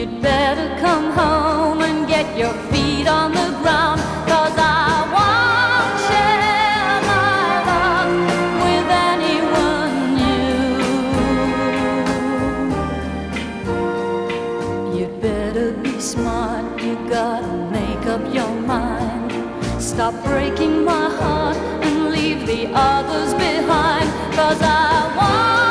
You'd better come home and get your feet on the ground, 'cause I won't share my love with anyone new. You'd better be smart, you gotta make up your mind. Stop breaking my heart and leave the others behind, 'cause I won't